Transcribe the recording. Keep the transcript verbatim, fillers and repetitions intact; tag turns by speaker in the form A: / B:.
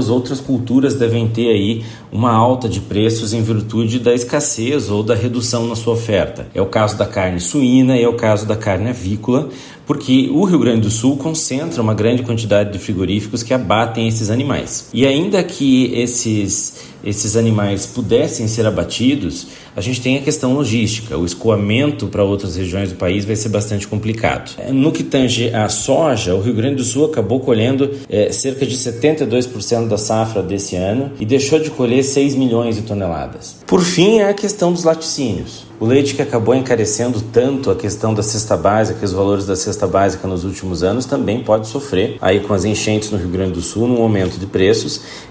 A: muitas outras culturas devem ter aí uma alta de preços em virtude da escassez ou da redução na sua oferta. É o caso da carne suína e é o caso da carne avícola, porque o Rio Grande do Sul concentra uma grande quantidade de frigoríficos que abatem esses animais. E ainda que esses, esses animais pudessem ser abatidos, a gente tem a questão logística. O escoamento para outras regiões do país vai ser bastante complicado. No que tange à soja, o Rio Grande do Sul acabou colhendo é, cerca de setenta e dois por cento da safra desse ano e deixou de colher seis milhões de toneladas. Por fim, é a questão dos laticínios. O leite que acabou encarecendo tanto a questão da cesta básica, os valores da cesta básica nos últimos anos, também pode sofrer aí com as enchentes no Rio Grande do Sul, num aumento de preços.